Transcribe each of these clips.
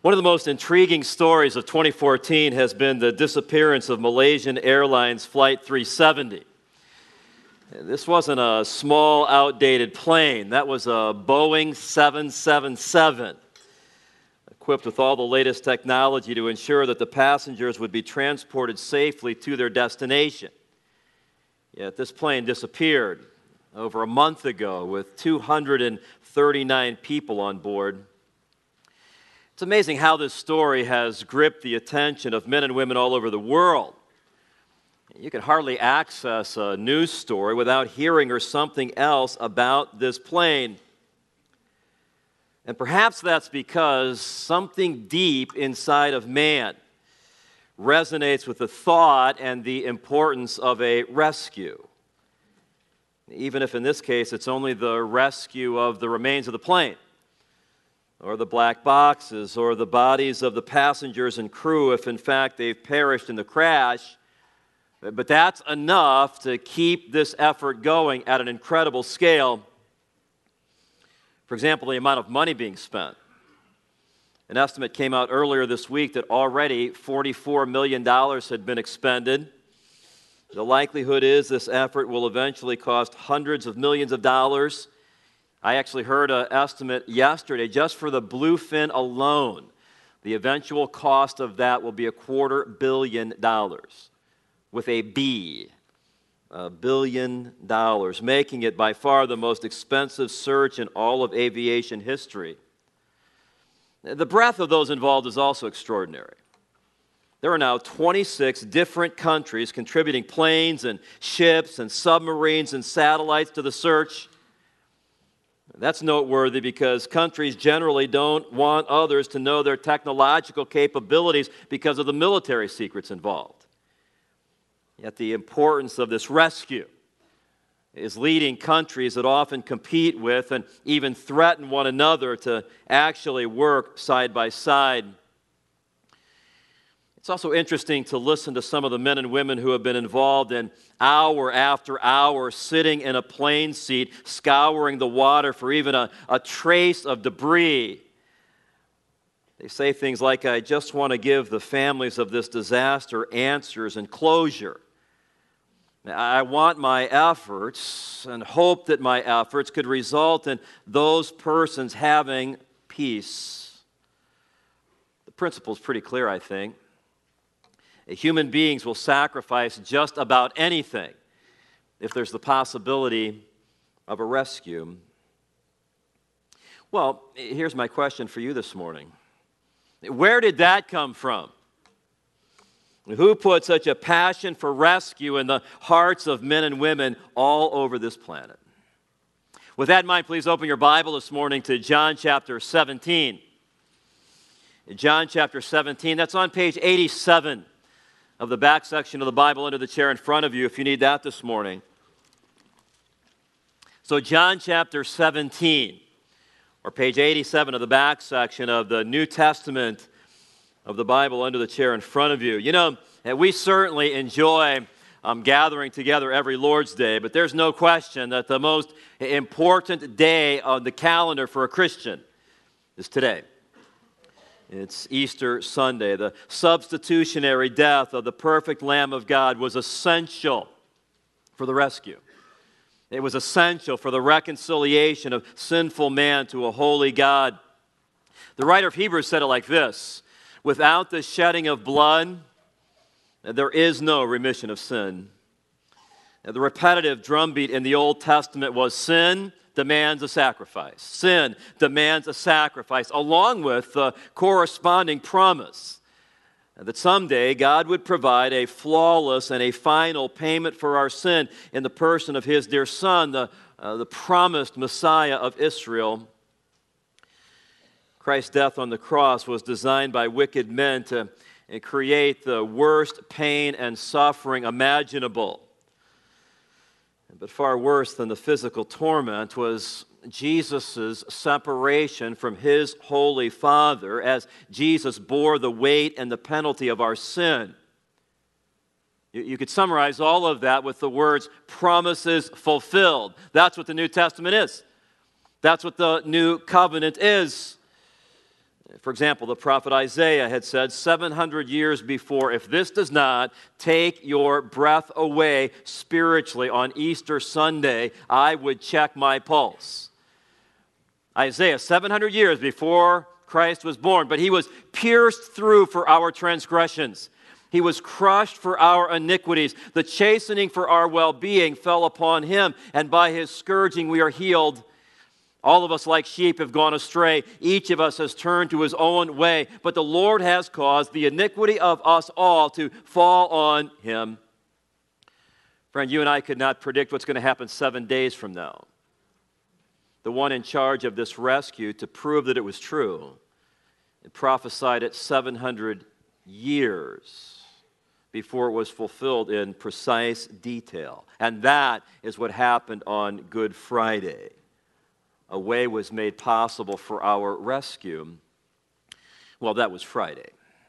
One of the most intriguing stories of 2014 has been the disappearance of Malaysian Airlines Flight 370. This wasn't a small, outdated plane. That was a Boeing 777, equipped with all the latest technology to ensure that the passengers would be transported safely to their destination. Yet this plane disappeared over a month ago with 239 people on board. It's amazing how this story has gripped the attention of men and women all over the world. You can hardly access a news story without hearing or something else about this plane. And perhaps that's because something deep inside of man resonates with the thought and the importance of a rescue. Even if in this case it's only the rescue of the remains of the plane, or the black boxes, or the bodies of the passengers and crew if in fact they've perished in the crash. But that's enough to keep this effort going at an incredible scale. For example, the amount of money being spent. An estimate came out earlier this week that already $44 million had been expended. The likelihood is this effort will eventually cost hundreds of millions of dollars. I actually heard an estimate yesterday just for the bluefin alone. The eventual cost of that will be $250 million. With a B, $1 billion, making it by far the most expensive search in all of aviation history. The breadth of those involved is also extraordinary. There are now 26 different countries contributing planes and ships and submarines and satellites to the search. That's noteworthy because countries generally don't want others to know their technological capabilities because of the military secrets involved. Yet the importance of this rescue is leading countries that often compete with and even threaten one another to actually work side by side. It's also interesting to listen to some of the men and women who have been involved in hour after hour sitting in a plane seat, scouring the water for even a trace of debris. They say things like, I just want to give the families of this disaster answers and closure. I want my efforts and hope that my efforts could result in those persons having peace. The principle is pretty clear, I think. Human beings will sacrifice just about anything if there's the possibility of a rescue. Well, here's my question for you this morning. Where did that come from? Who put such a passion for rescue in the hearts of men and women all over this planet? With that in mind, please open your Bible this morning to John chapter 17. John chapter 17, that's on page 87 of the back section of the Bible under the chair in front of you if you need that this morning. So John chapter 17, or page 87 of the back section of the New Testament of the Bible under the chair in front of you. You know, we certainly enjoy gathering together every Lord's Day, but there's no question that the most important day on the calendar for a Christian is today. It's Easter Sunday. The substitutionary death of the perfect Lamb of God was essential for the rescue. It was essential for the reconciliation of sinful man to a holy God. The writer of Hebrews said it like this: without the shedding of blood, there is no remission of sin. Now, the repetitive drumbeat in the Old Testament was sin demands a sacrifice. Sin demands a sacrifice, along with the corresponding promise that someday God would provide a flawless and a final payment for our sin in the person of His dear Son, the promised Messiah of Israel. Christ's death on the cross was designed by wicked men to create the worst pain and suffering imaginable. But far worse than the physical torment was Jesus' separation from His holy Father as Jesus bore the weight and the penalty of our sin. You could summarize all of that with the words, promises fulfilled. That's what the New Testament is. That's what the New Covenant is. For example, the prophet Isaiah had said 700 years before, if this does not take your breath away spiritually on Easter Sunday, I would check my pulse. Isaiah, 700 years before Christ was born, but he was pierced through for our transgressions. He was crushed for our iniquities. The chastening for our well-being fell upon him, and by his scourging we are healed. All of us like sheep have gone astray. Each of us has turned to his own way, but the Lord has caused the iniquity of us all to fall on him. Friend, you and I could not predict what's going to happen 7 days from now. The one in charge of this rescue, to prove that it was true, and prophesied it 700 years before it was fulfilled in precise detail. And that is what happened on Good Friday. A way was made possible for our rescue. Well, that was Friday.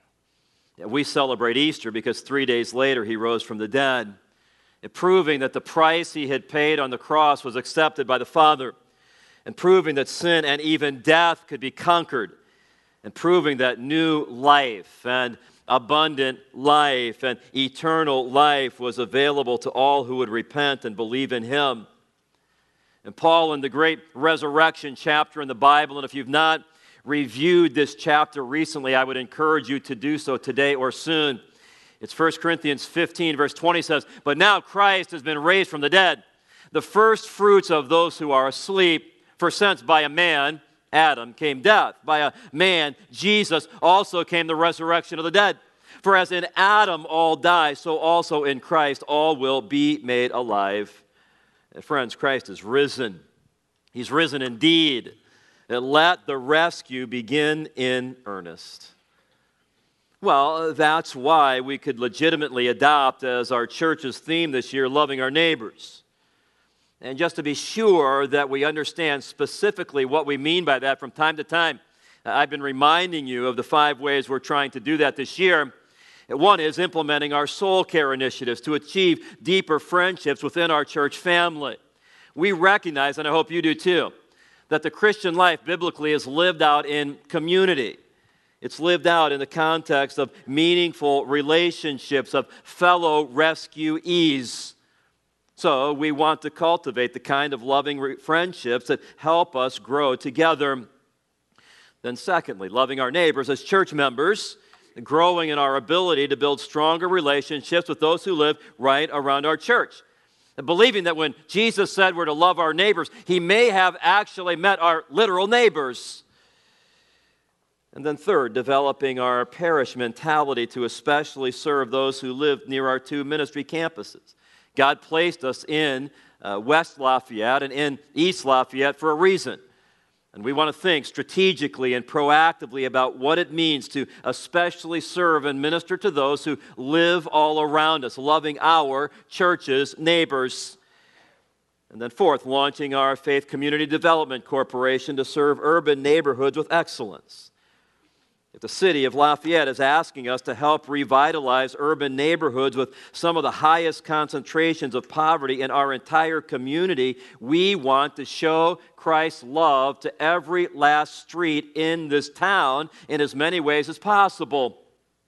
We celebrate Easter because 3 days later he rose from the dead, proving that the price he had paid on the cross was accepted by the Father, and proving that sin and even death could be conquered, and proving that new life and abundant life and eternal life was available to all who would repent and believe in him. And Paul, in the great resurrection chapter in the Bible, and if you've not reviewed this chapter recently, I would encourage you to do so today or soon. It's 1 Corinthians 15, verse 20 says, "But now Christ has been raised from the dead, the first fruits of those who are asleep. For since by a man, Adam, came death, by a man, Jesus, also came the resurrection of the dead. For as in Adam all die, so also in Christ all will be made alive." And friends, Christ is risen. He's risen indeed. And let the rescue begin in earnest. Well, that's why we could legitimately adopt as our church's theme this year, loving our neighbors. And just to be sure that we understand specifically what we mean by that from time to time, I've been reminding you of the 5 ways we're trying to do that this year. One is implementing our soul care initiatives to achieve deeper friendships within our church family. We recognize, and I hope you do too, that the Christian life biblically is lived out in community. It's lived out in the context of meaningful relationships, of fellow rescuees. So we want to cultivate the kind of loving friendships that help us grow together. Then secondly, loving our neighbors as church members, growing in our ability to build stronger relationships with those who live right around our church. And believing that when Jesus said we're to love our neighbors, he may have actually met our literal neighbors. And then third, developing our parish mentality to especially serve those who live near our 2 ministry campuses. God placed us in West Lafayette and in East Lafayette for a reason. And we want to think strategically and proactively about what it means to especially serve and minister to those who live all around us, loving our church's neighbors. And then fourth, launching our Faith Community Development Corporation to serve urban neighborhoods with excellence. If the city of Lafayette is asking us to help revitalize urban neighborhoods with some of the highest concentrations of poverty in our entire community, we want to show Christ's love to every last street in this town in as many ways as possible.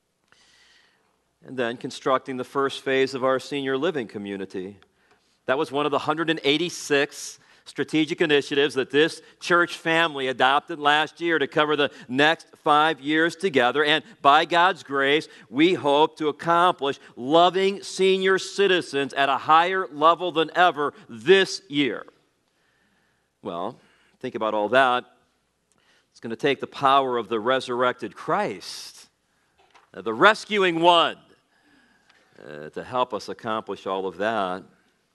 And then constructing the first phase of our senior living community. That was one of the 186 strategic initiatives that this church family adopted last year to cover the next 5 years together. And by God's grace, we hope to accomplish loving senior citizens at a higher level than ever this year. Well, think about all that. It's going to take the power of the resurrected Christ, the rescuing one, to help us accomplish all of that.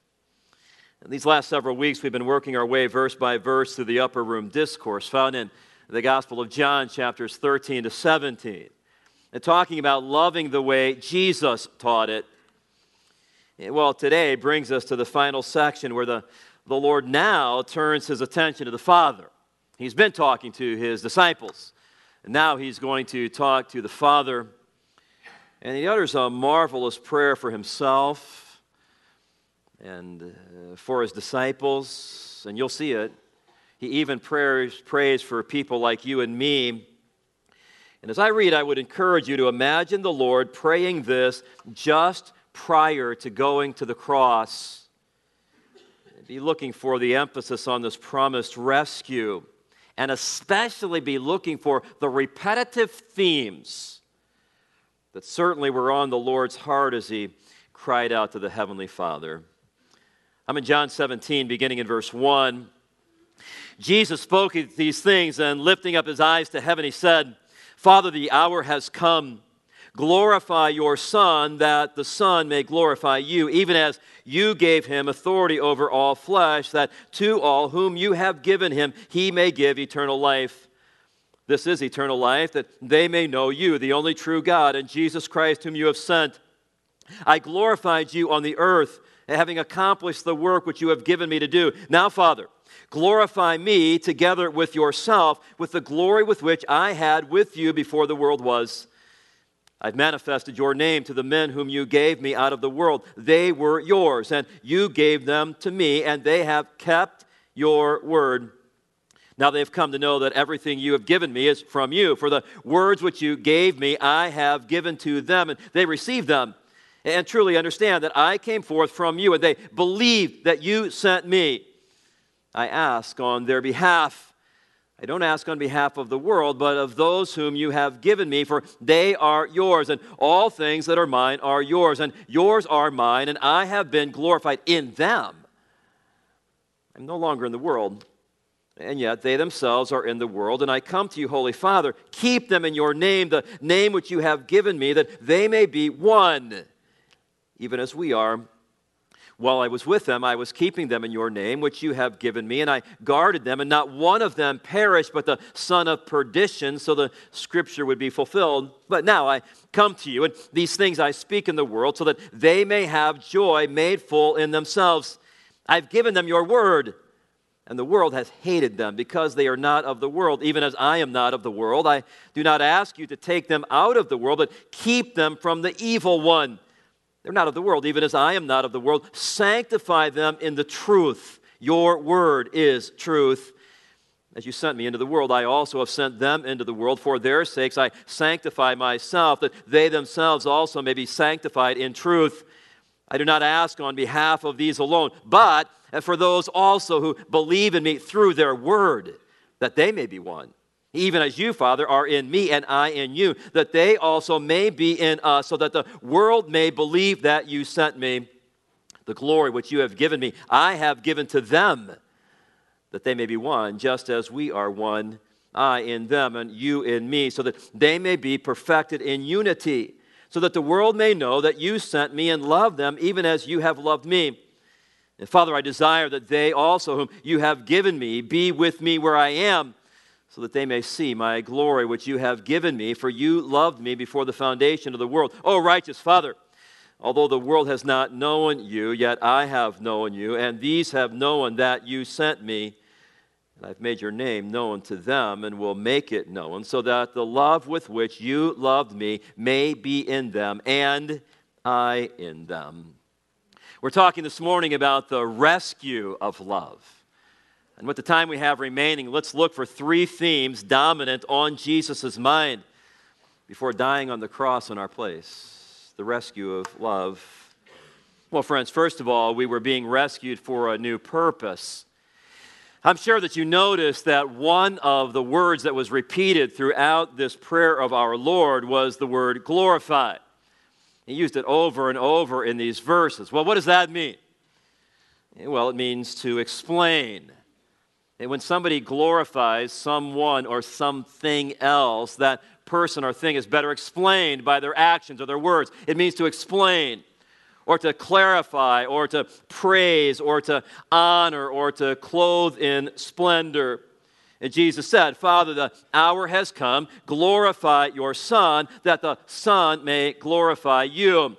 In these last several weeks, we've been working our way verse by verse through the Upper Room Discourse found in the Gospel of John, chapters 13 to 17, and talking about loving the way Jesus taught it. Well, today brings us to the final section where the Lord now turns his attention to the Father. He's been talking to his disciples, and now he's going to talk to the Father, and he utters a marvelous prayer for himself and for his disciples, and you'll see it. He even prays for people like you and me. And as I read, I would encourage you to imagine the Lord praying this just prior to going to the cross. Be looking for the emphasis on this promised rescue, and especially be looking for the repetitive themes that certainly were on the Lord's heart as he cried out to the Heavenly Father. I'm in John 17, beginning in verse 1. Jesus spoke these things, and lifting up his eyes to heaven, he said, Father, the hour has come. Glorify your Son, that the Son may glorify you, even as you gave him authority over all flesh, that to all whom you have given him, he may give eternal life. This is eternal life, that they may know you, the only true God, and Jesus Christ, whom you have sent. I glorified you on the earth, having accomplished the work which you have given me to do. Now, Father, glorify me together with yourself, with the glory with which I had with you before the world was. I've manifested your name to the men whom you gave me out of the world. They were yours, and you gave them to me, and they have kept your word. Now they have come to know that everything you have given me is from you. For the words which you gave me, I have given to them, and they received them, and truly understand that I came forth from you, and they believed that you sent me. I ask on their behalf. I don't ask on behalf of the world, but of those whom you have given me, for they are yours, and all things that are mine are yours, and yours are mine, and I have been glorified in them. I'm no longer in the world, and yet they themselves are in the world, and I come to you, Holy Father. Keep them in your name, the name which you have given me, that they may be one, even as we are. While I was with them, I was keeping them in your name, which you have given me, and I guarded them, and not one of them perished, but the son of perdition, so the scripture would be fulfilled. But now I come to you, and these things I speak in the world, so that they may have joy made full in themselves. I've given them your word, and the world has hated them, because they are not of the world, even as I am not of the world. I do not ask you to take them out of the world, but keep them from the evil one. They're not of the world, even as I am not of the world. Sanctify them in the truth. Your word is truth. As you sent me into the world, I also have sent them into the world. For their sakes I sanctify myself, that they themselves also may be sanctified in truth. I do not ask on behalf of these alone, but for those also who believe in me through their word, that they may be one. Even as you, Father, are in me and I in you, that they also may be in us, so that the world may believe that you sent me. The glory which you have given me, I have given to them, that they may be one, just as we are one, I in them and you in me, so that they may be perfected in unity, so that the world may know that you sent me and loved them, even as you have loved me. And Father, I desire that they also, whom you have given me, be with me where I am, so that they may see my glory which you have given me, for you loved me before the foundation of the world. O righteous Father, although the world has not known you, yet I have known you, and these have known that you sent me. And I've made your name known to them, and will make it known, so that the love with which you loved me may be in them, and I in them. We're talking this morning about the rescue of love. And with the time we have remaining, let's look for three themes dominant on Jesus' mind before dying on the cross in our place. The rescue of love. Well, friends, first of all, we were being rescued for a new purpose. I'm sure that you noticed that one of the words that was repeated throughout this prayer of our Lord was the word glorify. He used it over and over in these verses. Well, what does that mean? Well, it means to explain. And when somebody glorifies someone or something else, that person or thing is better explained by their actions or their words. It means to explain, or to clarify, or to praise, or to honor, or to clothe in splendor. And Jesus said, Father, the hour has come. Glorify your Son, that the Son may glorify you.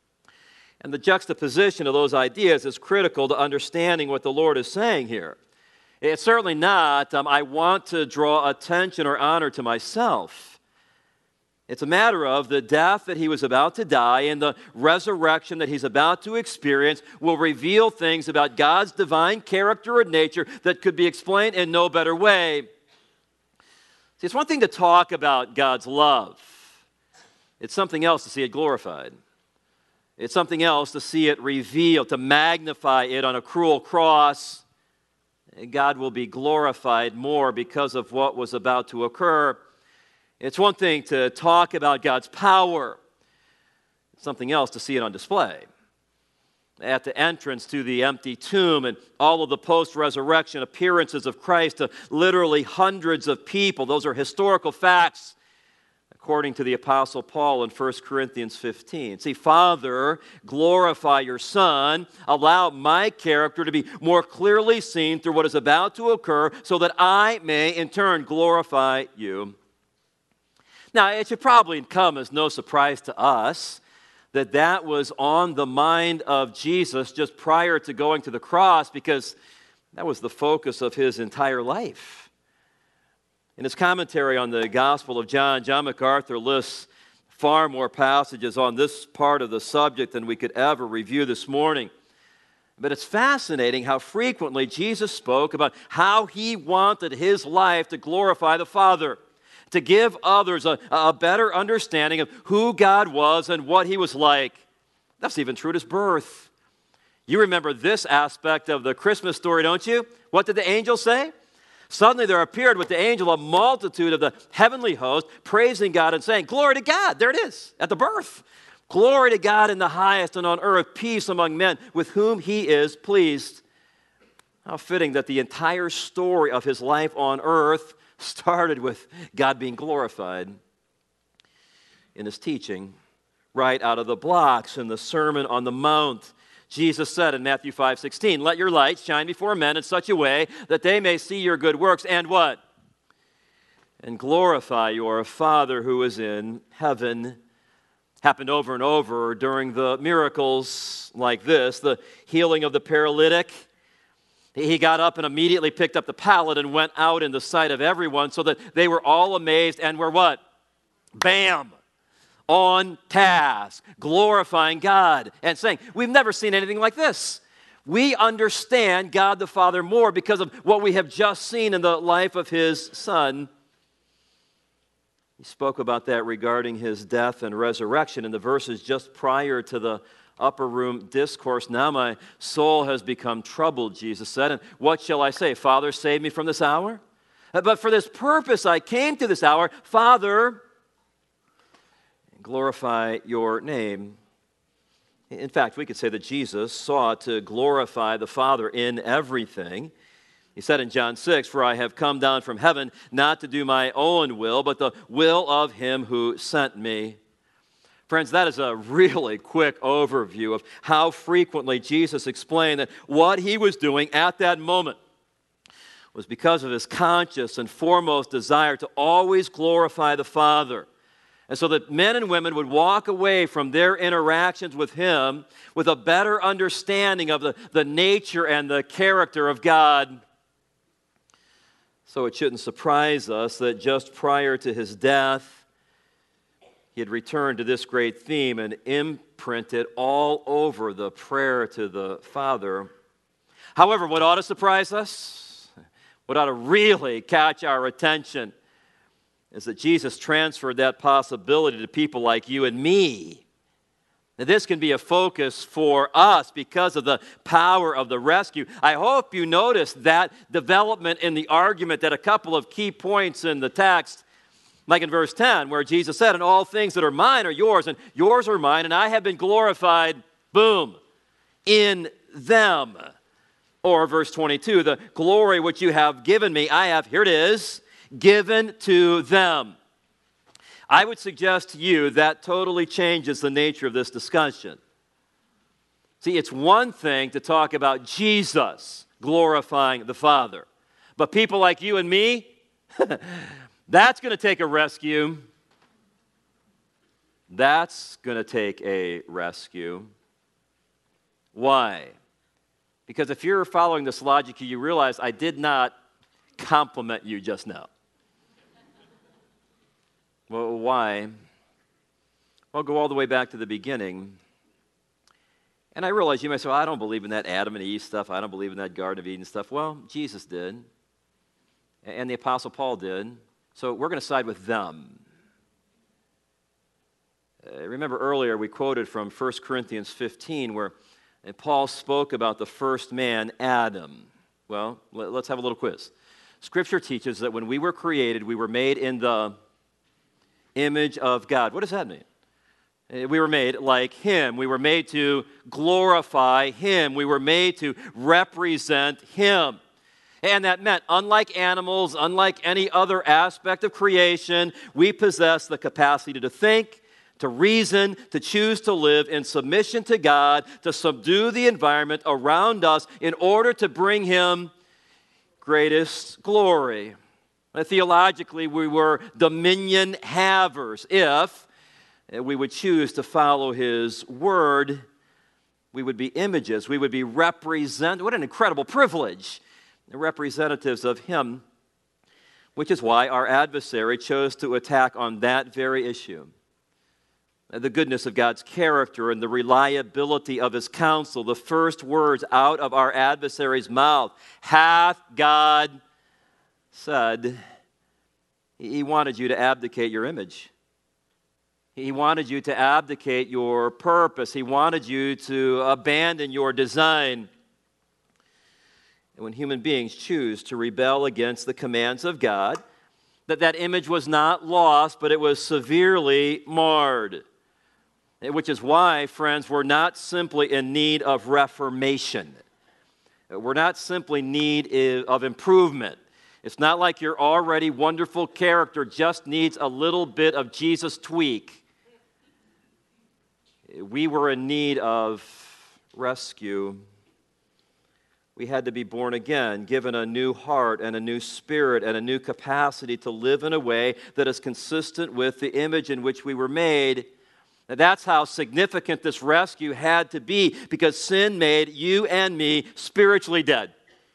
And the juxtaposition of those ideas is critical to understanding what the Lord is saying here. It's certainly not, I want to draw attention or honor to myself. It's a matter of the death that he was about to die and the resurrection that he's about to experience will reveal things about God's divine character and nature that could be explained in no better way. See, it's one thing to talk about God's love. It's something else to see it glorified. It's something else to see it revealed, to magnify it on a cruel cross. God will be glorified more because of what was about to occur. It's one thing to talk about God's power. It's something else to see it on display. At the entrance to the empty tomb and all of the post-resurrection appearances of Christ to literally hundreds of people. Those are historical facts, according to the Apostle Paul in 1 Corinthians 15. See, Father, glorify your Son. Allow my character to be more clearly seen through what is about to occur so that I may, in turn, glorify you. Now, it should probably come as no surprise to us that was on the mind of Jesus just prior to going to the cross, because that was the focus of his entire life. In his commentary on the Gospel of John, John MacArthur lists far more passages on this part of the subject than we could ever review this morning. But it's fascinating how frequently Jesus spoke about how he wanted his life to glorify the Father, to give others a better understanding of who God was and what he was like. That's even true at his birth. You remember this aspect of the Christmas story, don't you? What did the angel say? Suddenly there appeared with the angel a multitude of the heavenly host, praising God and saying, "Glory to God." There it is, at the birth. "Glory to God in the highest, and on earth peace among men with whom he is pleased." How fitting that the entire story of his life on earth started with God being glorified. In his teaching, right out of the blocks in the Sermon on the Mount, Jesus said in Matthew 5:16, "Let your light shine before men in such a way that they may see your good works and" what? "And glorify your Father who is in heaven." Happened over and over during the miracles like this, the healing of the paralytic. He got up and immediately picked up the pallet and went out in the sight of everyone so that they were all amazed and were what? Bam! On task, glorifying God and saying, "We've never seen anything like this." We understand God the Father more because of what we have just seen in the life of his Son. He spoke about that regarding his death and resurrection in the verses just prior to the upper room discourse. "Now my soul has become troubled," Jesus said, "and what shall I say? Father, save me from this hour? But for this purpose I came to this hour. Father, glorify your name." In fact, we could say that Jesus sought to glorify the Father in everything. He said in John 6, "For I have come down from heaven not to do my own will, but the will of him who sent me." Friends, that is a really quick overview of how frequently Jesus explained that what he was doing at that moment was because of his conscious and foremost desire to always glorify the Father. And so that men and women would walk away from their interactions with him with a better understanding of the nature and the character of God. So it shouldn't surprise us that just prior to his death, he had returned to this great theme and imprinted all over the prayer to the Father. However, what ought to surprise us, what ought to really catch our attention, is that Jesus transferred that possibility to people like you and me. Now, this can be a focus for us because of the power of the rescue. I hope you noticed that development in the argument at a couple of key points in the text. Like in verse 10, where Jesus said, "And all things that are mine are yours, and yours are mine, and I have been glorified," boom, "in them." Or verse 22, "The glory which you have given me, I have," here it is, "given to them." I would suggest to you that totally changes the nature of this discussion. See, it's one thing to talk about Jesus glorifying the Father, but people like you and me, that's going to take a rescue. That's going to take a rescue. Why? Because if you're following this logic, you realize I did not compliment you just now. Well, why? I'll go all the way back to the beginning. And I realize you may say, "Well, I don't believe in that Adam and Eve stuff. I don't believe in that Garden of Eden stuff." Well, Jesus did. And the Apostle Paul did. So we're going to side with them. Remember earlier we quoted from 1 Corinthians 15 where Paul spoke about the first man, Adam. Well, let's have a little quiz. Scripture teaches that when we were created, we were made in the image of God. What does that mean? We were made like Him. We were made to glorify Him. We were made to represent Him. And that meant, unlike animals, unlike any other aspect of creation, we possess the capacity to think, to reason, to choose to live in submission to God, to subdue the environment around us in order to bring Him greatest glory. Theologically, we were dominion havers. If we would choose to follow His word, we would be images. We would be what an incredible privilege. Representatives of Him, which is why our adversary chose to attack on that very issue. The goodness of God's character and the reliability of His counsel, the first words out of our adversary's mouth, hath God said. He wanted you to abdicate your image. He wanted you to abdicate your purpose. He wanted you to abandon your design. And when human beings choose to rebel against the commands of God, that image was not lost, but it was severely marred. Which is why, friends, we're not simply in need of reformation. We're not simply in need of improvement. It's not like your already wonderful character just needs a little bit of Jesus tweak. We were in need of rescue. We had to be born again, given a new heart and a new spirit and a new capacity to live in a way that is consistent with the image in which we were made. Now, that's how significant this rescue had to be, because sin made you and me spiritually dead.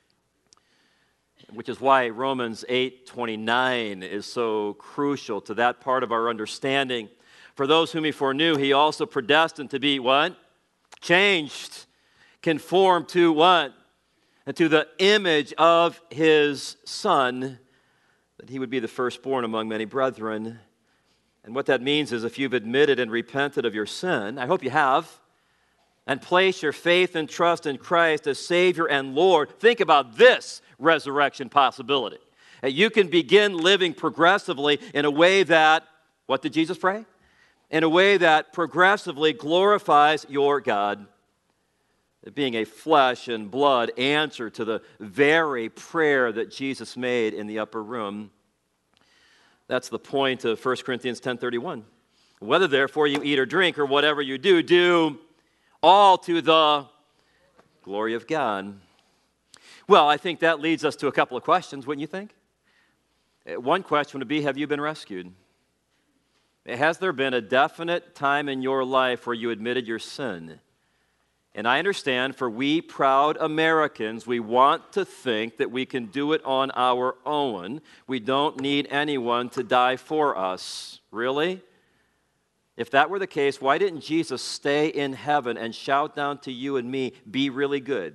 Which is why Romans 8:29 is so crucial to that part of our understanding. For those whom He foreknew, He also predestined to be what? Changed. Conformed to what? And to the image of His Son, that He would be the firstborn among many brethren. And what that means is if you've admitted and repented of your sin, I hope you have, and place your faith and trust in Christ as Savior and Lord, think about this resurrection possibility. You can begin living progressively in a way that, what did Jesus pray? In a way that progressively glorifies your God. Being a flesh and blood answer to the very prayer that Jesus made in the upper room. That's the point of 1 Corinthians 10:31. Whether therefore you eat or drink or whatever you do, do all to the glory of God. Well, I think that leads us to a couple of questions, wouldn't you think? One question would be, have you been rescued? Has there been a definite time in your life where you admitted your sin? And I understand for we proud Americans, we want to think that we can do it on our own. We don't need anyone to die for us. Really? If that were the case, why didn't Jesus stay in heaven and shout down to you and me, be really good?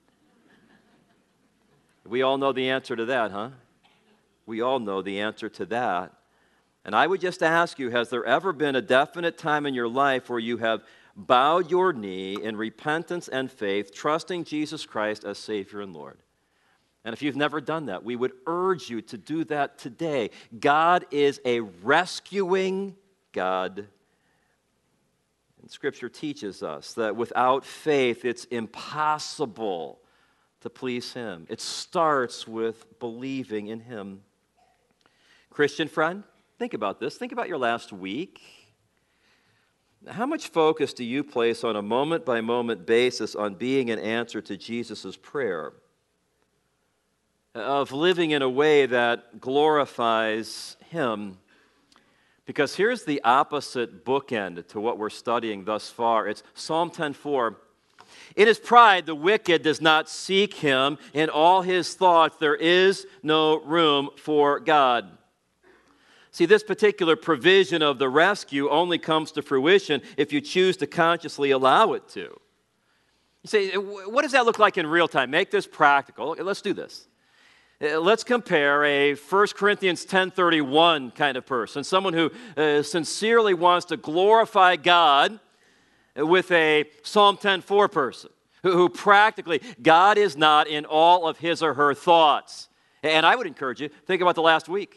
We all know the answer to that, huh? We all know the answer to that. And I would just ask you, has there ever been a definite time in your life where you have bowed your knee in repentance and faith, trusting Jesus Christ as Savior and Lord? And if you've never done that, we would urge you to do that today. God is a rescuing God. And Scripture teaches us that without faith, it's impossible to please Him. It starts with believing in Him. Christian friend, think about this. Think about your last week. How much focus do you place on a moment-by-moment basis on being an answer to Jesus' prayer? Of living in a way that glorifies Him? Because here's the opposite bookend to what we're studying thus far. It's Psalm 10:4. In his pride, the wicked does not seek Him. In all his thoughts, there is no room for God. See, this particular provision of the rescue only comes to fruition if you choose to consciously allow it to. You say, what does that look like in real time? Make this practical. Okay, let's do this. Let's compare a 1 Corinthians 10:31 kind of person, someone who sincerely wants to glorify God, with a Psalm 10:4 person, who practically, God is not in all of his or her thoughts. And I would encourage you, think about the last week.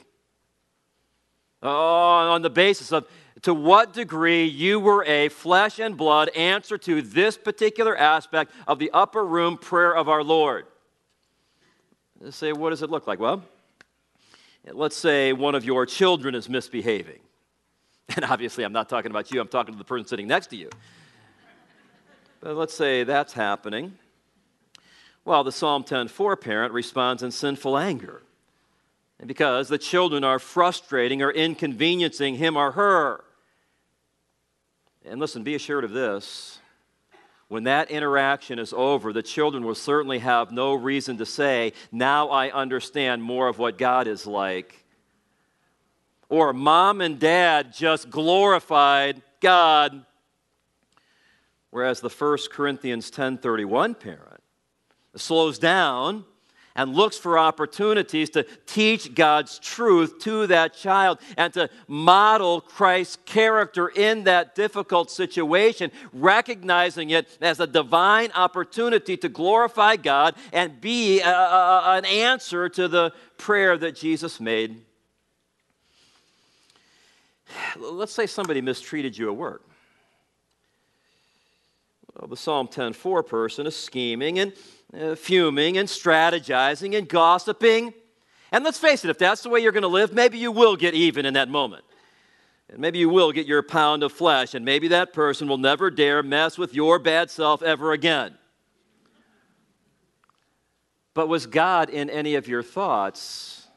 On the basis of to what degree you were a flesh and blood answer to this particular aspect of the upper room prayer of our Lord. Let's say, what does it look like? Well, let's say one of your children is misbehaving. And obviously, I'm not talking about you, I'm talking to the person sitting next to you. But let's say that's happening. Well, the Psalm 10:4 parent responds in sinful anger, and because the children are frustrating or inconveniencing him or her. And listen, be assured of this. When that interaction is over, the children will certainly have no reason to say, now I understand more of what God is like. Or mom and dad just glorified God. Whereas the 1 Corinthians 10:31 parent slows down and looks for opportunities to teach God's truth to that child and to model Christ's character in that difficult situation, recognizing it as a divine opportunity to glorify God and be an answer to the prayer that Jesus made. Let's say somebody mistreated you at work. Well, the Psalm 10:4 person is scheming and fuming and strategizing and gossiping. And let's face it, if that's the way you're going to live, maybe you will get even in that moment. And maybe you will get your pound of flesh, and maybe that person will never dare mess with your bad self ever again. But was God in any of your thoughts?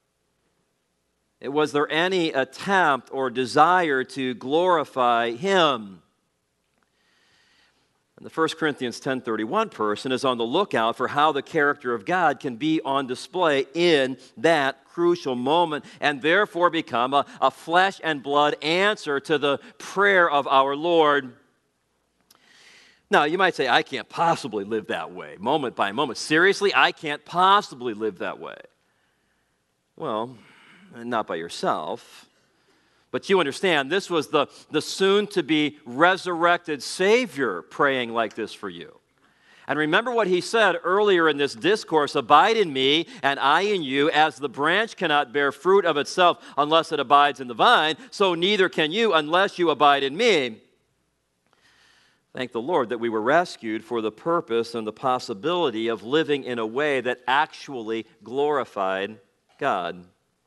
Was there any attempt or desire to glorify Him? And the 1 Corinthians 10:31 person is on the lookout for how the character of God can be on display in that crucial moment and therefore become a flesh and blood answer to the prayer of our Lord. Now, you might say, I can't possibly live that way, moment by moment. Seriously, I can't possibly live that way. Well, not by yourself. But you understand, this was the soon-to-be resurrected Savior praying like this for you. And remember what he said earlier in this discourse, abide in me and I in you, as the branch cannot bear fruit of itself unless it abides in the vine, so neither can you unless you abide in me. Thank the Lord that we were rescued for the purpose and the possibility of living in a way that actually glorified God.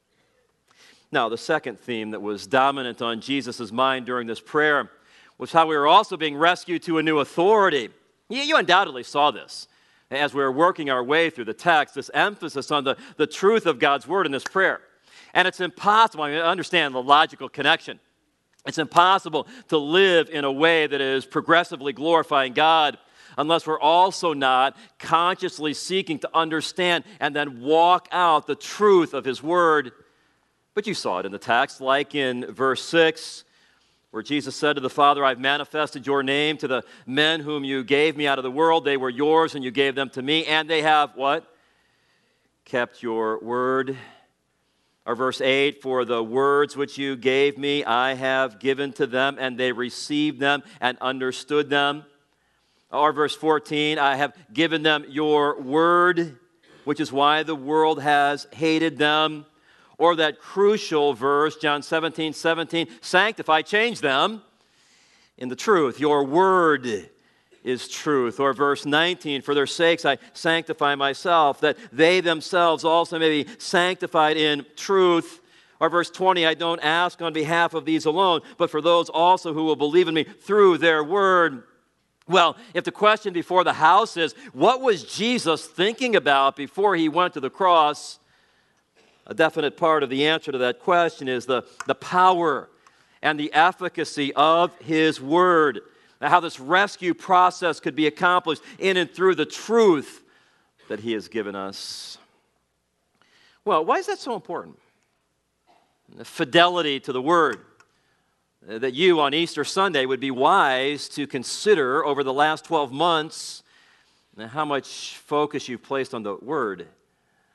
Now, the second theme that was dominant on Jesus' mind during this prayer was how we were also being rescued to a new authority. You undoubtedly saw this as we were working our way through the text, this emphasis on the truth of God's word in this prayer. And it's impossible, I understand the logical connection. It's impossible to live in a way that is progressively glorifying God unless we're also not consciously seeking to understand and then walk out the truth of His word. But you saw it in the text, like in verse 6, where Jesus said to the Father, I've manifested your name to the men whom you gave me out of the world. They were yours, and you gave them to me, and they have what? Kept your word. Or verse 8, for the words which you gave me, I have given to them, and they received them and understood them. Or verse 14, I have given them your word, which is why the world has hated them. Or that crucial verse, John 17:17, sanctify, change them in the truth. Your word is truth. Or verse 19, for their sakes I sanctify myself, that they themselves also may be sanctified in truth. Or verse 20, I don't ask on behalf of these alone, but for those also who will believe in me through their word. Well, if the question before the house is, what was Jesus thinking about before He went to the cross? A definite part of the answer to that question is the power and the efficacy of His word. Now, how this rescue process could be accomplished in and through the truth that He has given us. Well, why is that so important? The fidelity to the word. That you on Easter Sunday would be wise to consider over the last 12 months how much focus you've placed on the word.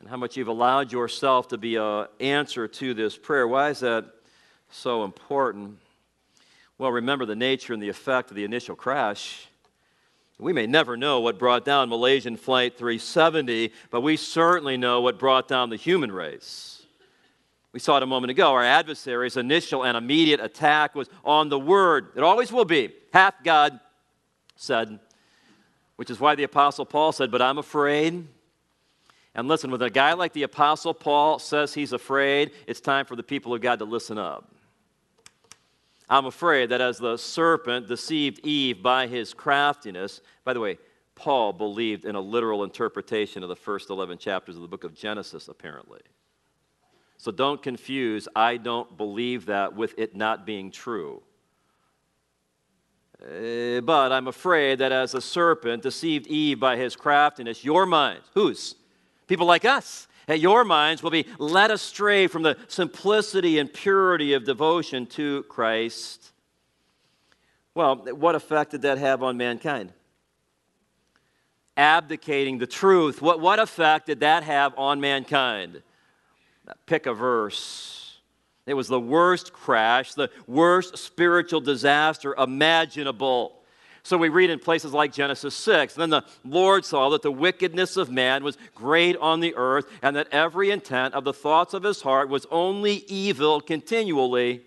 and how much you've allowed yourself to be an answer to this prayer. Why is that so important? Well, remember the nature and the effect of the initial crash. We may never know what brought down Malaysian Flight 370, but we certainly know what brought down the human race. We saw it a moment ago. Our adversary's initial and immediate attack was on the Word. It always will be. Hath God said, which is why the Apostle Paul said, but I'm afraid. And listen, when a guy like the Apostle Paul says he's afraid, it's time for the people of God to listen up. I'm afraid that as the serpent deceived Eve by his craftiness, by the way, Paul believed in a literal interpretation of the first 11 chapters of the book of Genesis, apparently. So don't confuse, I don't believe that with it not being true. But I'm afraid that as the serpent deceived Eve by his craftiness, your minds, whose? People like us. Your minds will be led astray from the simplicity and purity of devotion to Christ. Well, what effect did that have on mankind? Abdicating the truth. What effect did that have on mankind? Pick a verse. It was the worst crash, the worst spiritual disaster imaginable. So we read in places like Genesis 6, then the Lord saw that the wickedness of man was great on the earth, and that every intent of the thoughts of his heart was only evil continually.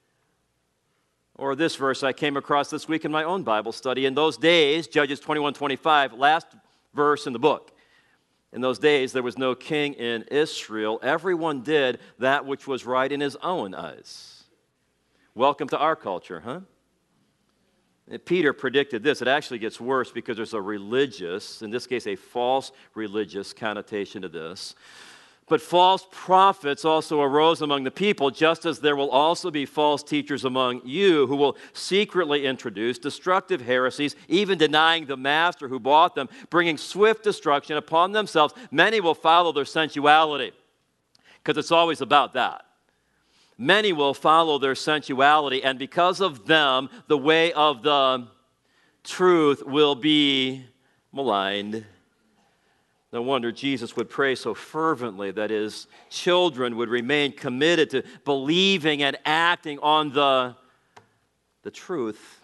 Or this verse I came across this week in my own Bible study. In those days, Judges 21:25, last verse in the book. In those days, there was no king in Israel. Everyone did that which was right in his own eyes. Welcome to our culture, huh? And Peter predicted this. It actually gets worse because there's a religious, in this case a false religious connotation to this. But false prophets also arose among the people, just as there will also be false teachers among you who will secretly introduce destructive heresies, even denying the master who bought them, bringing swift destruction upon themselves. Many will follow their sensuality, because it's always about that. Many will follow their sensuality, and because of them, the way of the truth will be maligned. No wonder Jesus would pray so fervently that his children would remain committed to believing and acting on the truth.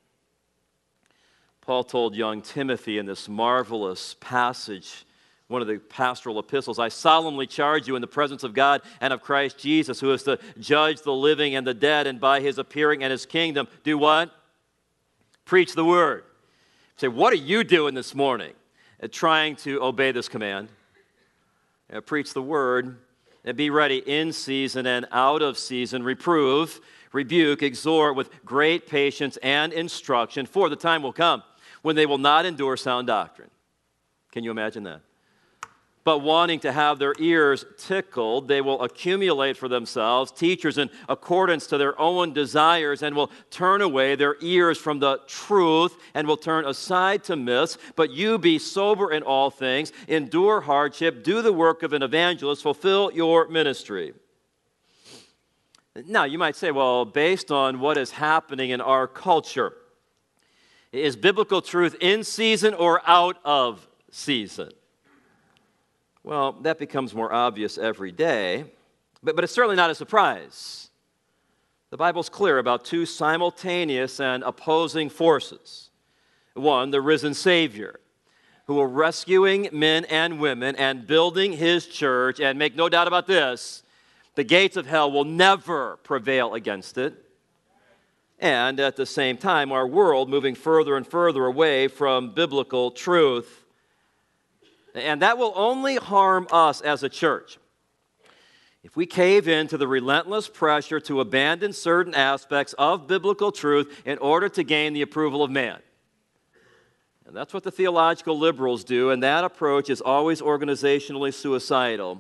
Paul told young Timothy in this marvelous passage, one of the pastoral epistles, I solemnly charge you in the presence of God and of Christ Jesus, who is to judge the living and the dead, and by his appearing and his kingdom, do what? Preach the word. Say, what are you doing this morning? Trying to obey this command. Preach the word, and be ready in season and out of season. Reprove, rebuke, exhort with great patience and instruction, for the time will come when they will not endure sound doctrine. Can you imagine that? But wanting to have their ears tickled, they will accumulate for themselves teachers in accordance to their own desires, and will turn away their ears from the truth and will turn aside to myths. But you be sober in all things, endure hardship, do the work of an evangelist, fulfill your ministry. Now, you might say, well, based on what is happening in our culture, is biblical truth in season or out of season? Well, that becomes more obvious every day, but it's certainly not a surprise. The Bible's clear about two simultaneous and opposing forces. One, the risen Savior, who are rescuing men and women and building his church, and make no doubt about this, the gates of hell will never prevail against it. And at the same time, our world moving further and further away from biblical truth. And that will only harm us as a church if we cave into the relentless pressure to abandon certain aspects of biblical truth in order to gain the approval of man. And that's what the theological liberals do, and that approach is always organizationally suicidal.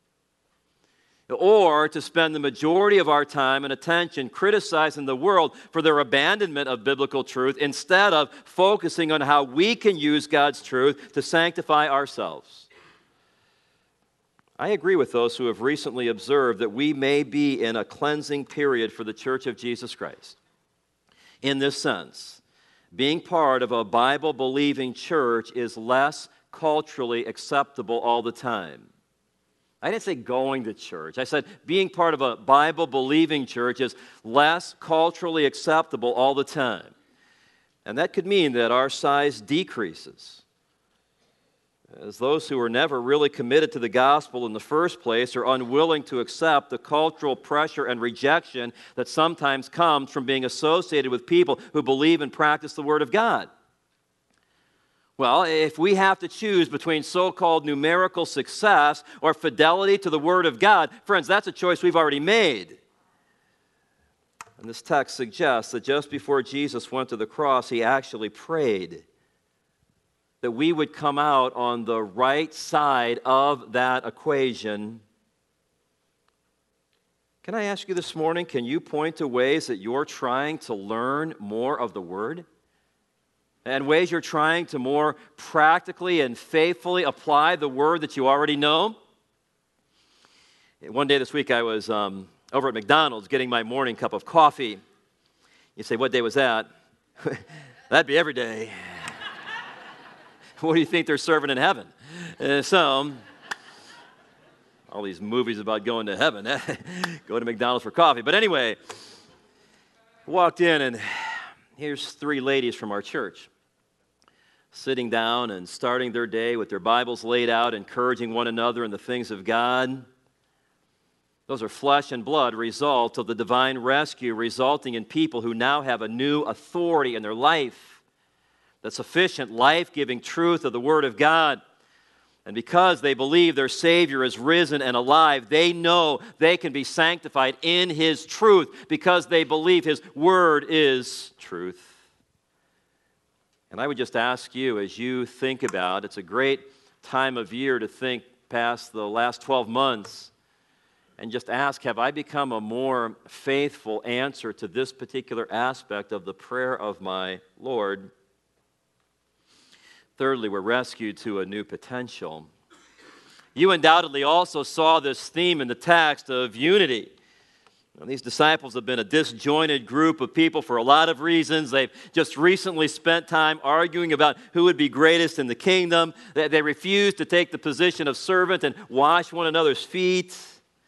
Or to spend the majority of our time and attention criticizing the world for their abandonment of biblical truth instead of focusing on how we can use God's truth to sanctify ourselves. I agree with those who have recently observed that we may be in a cleansing period for the Church of Jesus Christ. In this sense, being part of a Bible-believing church is less culturally acceptable all the time. I didn't say going to church. I said being part of a Bible-believing church is less culturally acceptable all the time. And that could mean that our size decreases. As those who are never really committed to the gospel in the first place are unwilling to accept the cultural pressure and rejection that sometimes comes from being associated with people who believe and practice the Word of God. Well, if we have to choose between so-called numerical success or fidelity to the Word of God, friends, that's a choice we've already made. And this text suggests that just before Jesus went to the cross, he actually prayed that we would come out on the right side of that equation. Can I ask you this morning, can you point to ways that you're trying to learn more of the Word? And ways you're trying to more practically and faithfully apply the Word that you already know? One day this week I was over at McDonald's getting my morning cup of coffee. You say, what day was that? That'd be every day. What do you think they're serving in heaven? All these movies about going to heaven. Go to McDonald's for coffee. But anyway, walked in and here's 3 ladies from our church sitting down and starting their day with their Bibles laid out, encouraging one another in the things of God. Those are flesh and blood result of the divine rescue, resulting in people who now have a new authority in their life, the sufficient life-giving truth of the Word of God. And because they believe their Savior is risen and alive, they know they can be sanctified in His truth because they believe His Word is truth. And I would just ask you, as you think about, it's a great time of year to think past the last 12 months, and just ask, have I become a more faithful answer to this particular aspect of the prayer of my Lord? Thirdly, we're rescued to a new potential. You undoubtedly also saw this theme in the text of unity. Now, these disciples have been a disjointed group of people for a lot of reasons. They've just recently spent time arguing about who would be greatest in the kingdom. They refused to take the position of servant and wash one another's feet.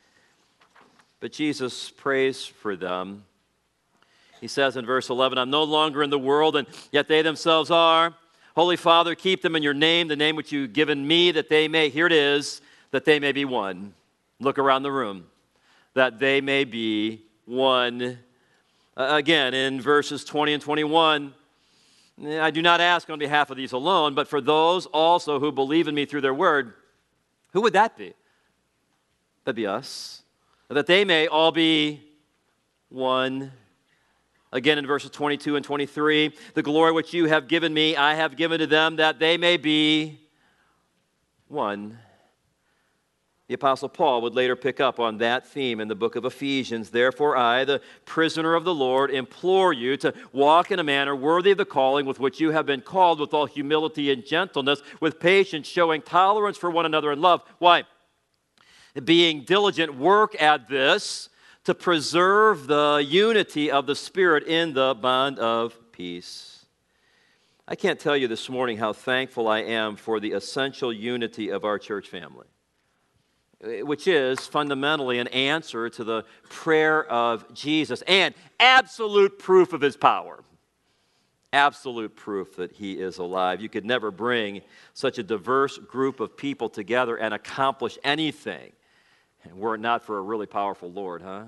But Jesus prays for them. He says in verse 11, I'm no longer in the world, and yet they themselves are. Holy Father, keep them in your name, the name which you've given me, that they may, here it is, that they may be one. Look around the room. That they may be one. Again, in verses 20 and 21, I do not ask on behalf of these alone, but for those also who believe in me through their word. Who would that be? That'd be us. That they may all be one. Again, in verses 22 and 23, the glory which you have given me, I have given to them, that they may be one. The Apostle Paul would later pick up on that theme in the book of Ephesians. Therefore, I, the prisoner of the Lord, implore you to walk in a manner worthy of the calling with which you have been called, with all humility and gentleness, with patience, showing tolerance for one another in love. Why? Being diligent, work at this to preserve the unity of the Spirit in the bond of peace. I can't tell you this morning how thankful I am for the essential unity of our church family, which is fundamentally an answer to the prayer of Jesus and absolute proof of His power. Absolute proof that He is alive. You could never bring such a diverse group of people together and accomplish anything were it not for a really powerful Lord, huh?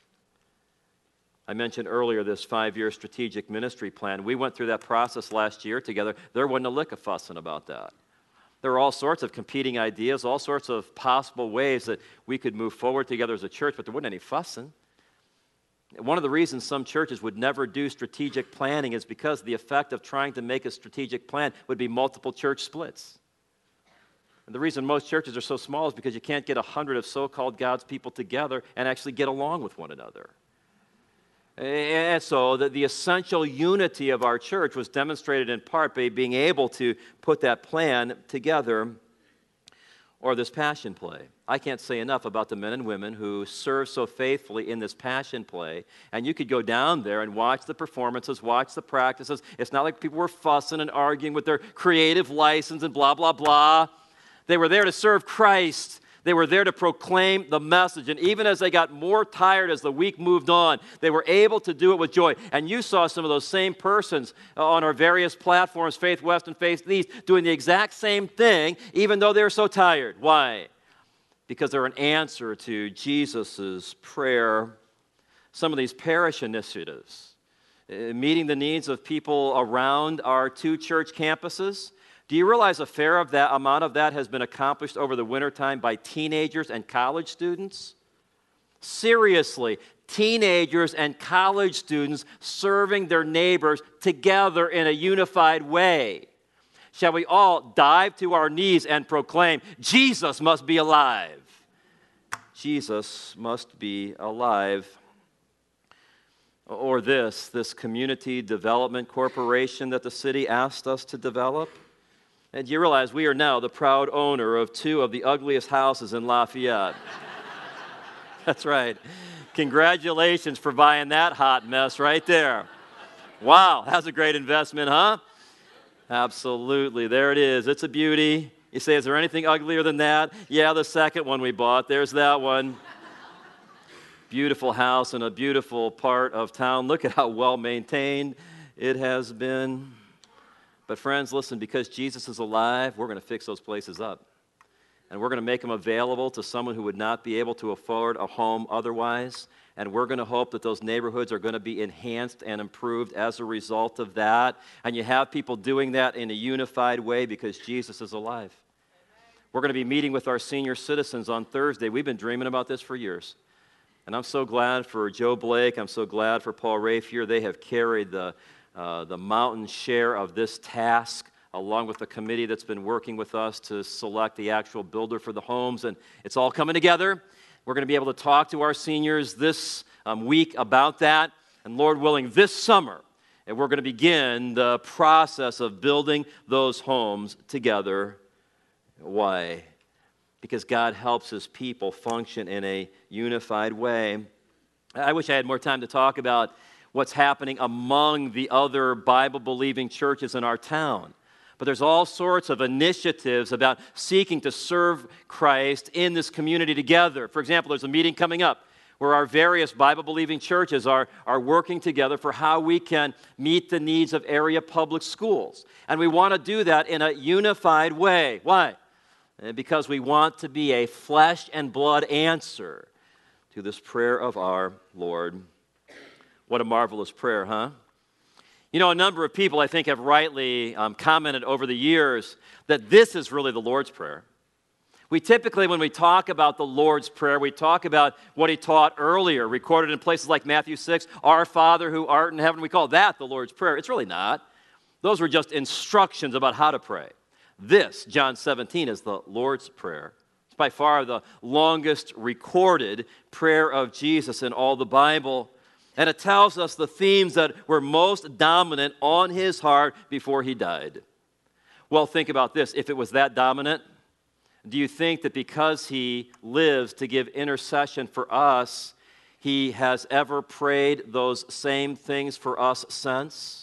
I mentioned earlier this 5-year strategic ministry plan. We went through that process last year together. There wasn't a lick of fussing about that. There were all sorts of competing ideas, all sorts of possible ways that we could move forward together as a church, but there wasn't any fussing. One of the reasons some churches would never do strategic planning is because the effect of trying to make a strategic plan would be multiple church splits. And the reason most churches are so small is because you can't get 100 of so-called God's people together and actually get along with one another. And so the essential unity of our church was demonstrated in part by being able to put that plan together, or this passion play. I can't say enough about the men and women who serve so faithfully in this passion play. And you could go down there and watch the performances, watch the practices. It's not like people were fussing and arguing with their creative license and blah, blah, blah. They were there to serve Christ. They were there to proclaim the message. And even as they got more tired as the week moved on, they were able to do it with joy. And you saw some of those same persons on our various platforms, Faith West and Faith East, doing the exact same thing, even though they were so tired. Why? Because they're an answer to Jesus' prayer. Some of these parish initiatives, meeting the needs of people around our 2 church campuses. Do you realize a fair amount of that has been accomplished over the wintertime by teenagers and college students? Seriously, teenagers and college students serving their neighbors together in a unified way. Shall we all dive to our knees and proclaim, Jesus must be alive? Jesus must be alive. Or this community development corporation that the city asked us to develop. And you realize we are now the proud owner of 2 of the ugliest houses in Lafayette. That's right. Congratulations for buying that hot mess right there. Wow, that's a great investment, huh? Absolutely. There it is. It's a beauty. You say, is there anything uglier than that? Yeah, the second one we bought. There's that one. Beautiful house in a beautiful part of town. Look at how well maintained it has been. But friends, listen, because Jesus is alive, we're going to fix those places up. And we're going to make them available to someone who would not be able to afford a home otherwise. And we're going to hope that those neighborhoods are going to be enhanced and improved as a result of that. And you have people doing that in a unified way because Jesus is alive. We're going to be meeting with our senior citizens on Thursday. We've been dreaming about this for years. And I'm so glad for Joe Blake. I'm so glad for Paul Rafier. They have carried the mountain share of this task along with the committee that's been working with us to select the actual builder for the homes. And it's all coming together. We're going to be able to talk to our seniors this week about that. And Lord willing, this summer, and we're going to begin the process of building those homes together. Why? Because God helps His people function in a unified way. I wish I had more time to talk about what's happening among the other Bible-believing churches in our town. But there's all sorts of initiatives about seeking to serve Christ in this community together. For example, there's a meeting coming up where our various Bible-believing churches are working together for how we can meet the needs of area public schools. And we want to do that in a unified way. Why? Because we want to be a flesh and blood answer to this prayer of our Lord. What a marvelous prayer, huh? You know, a number of people, I think, have rightly commented over the years that this is really the Lord's Prayer. We typically, when we talk about the Lord's Prayer, we talk about what He taught earlier, recorded in places like Matthew 6, Our Father who art in heaven. We call that the Lord's Prayer. It's really not. Those were just instructions about how to pray. This, John 17, is the Lord's Prayer. It's by far the longest recorded prayer of Jesus in all the Bible. And it tells us the themes that were most dominant on His heart before He died. Well, think about this. If it was that dominant, do you think that because He lives to give intercession for us, He has ever prayed those same things for us since?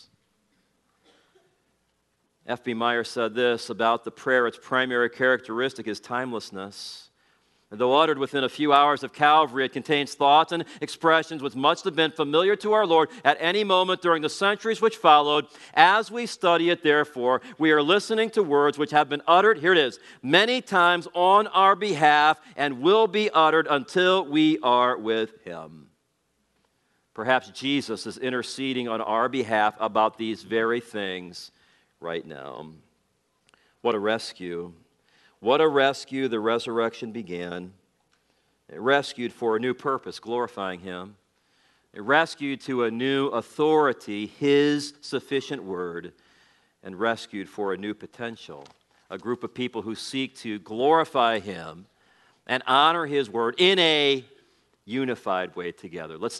F.B. Meyer said this about the prayer: its primary characteristic is timelessness. Though uttered within a few hours of Calvary, it contains thoughts and expressions which must have been familiar to our Lord at any moment during the centuries which followed. As we study it, therefore, we are listening to words which have been uttered, here it is, many times on our behalf and will be uttered until we are with Him. Perhaps Jesus is interceding on our behalf about these very things right now. What a rescue. What a rescue the resurrection began. It rescued for a new purpose, glorifying Him. It rescued to a new authority, His sufficient word, and rescued for a new potential, a group of people who seek to glorify Him and honor His word in a unified way together. Let's